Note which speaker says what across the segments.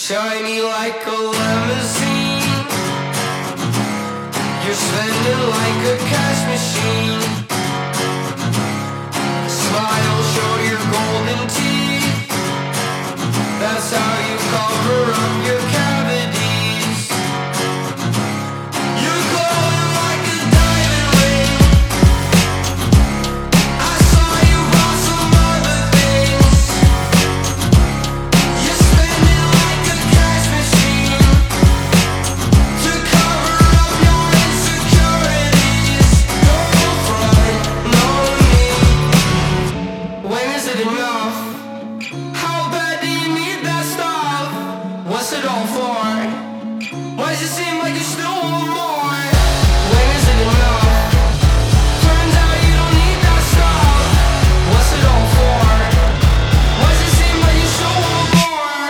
Speaker 1: Shiny like a limousine. You're spending like a cash machine. Smile, show your golden teeth. That's how you cover up your cavities. You're glowing like a diamond ring. I saw you bought some other things. You're spending like a cash machine to cover up your insecurities. Don't front, no need. When is it enough? How bad do you need that stuff? What's it all for? Why does it seem like you still want more? When is it enough? Turns out you don't need that stuff. What's it all for? Why does it seem like you still want more?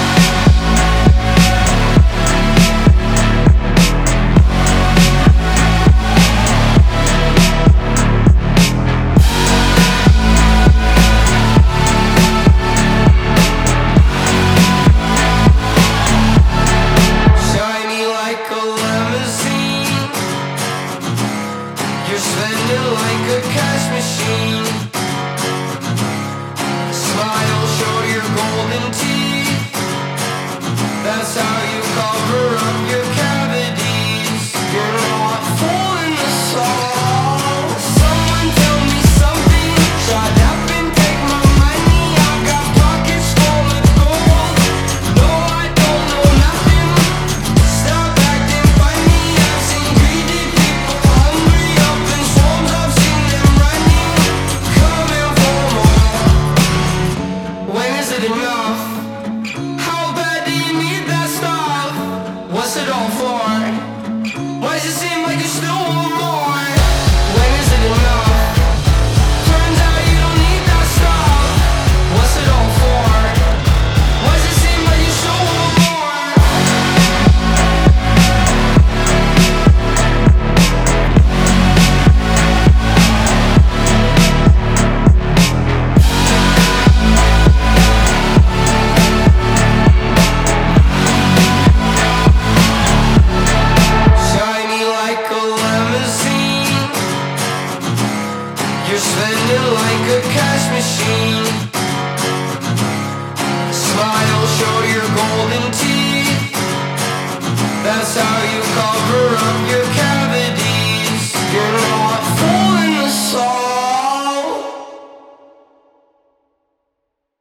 Speaker 1: Shiny like a limousine. You're spending like a cash machine. Smile, show your golden teeth. That's how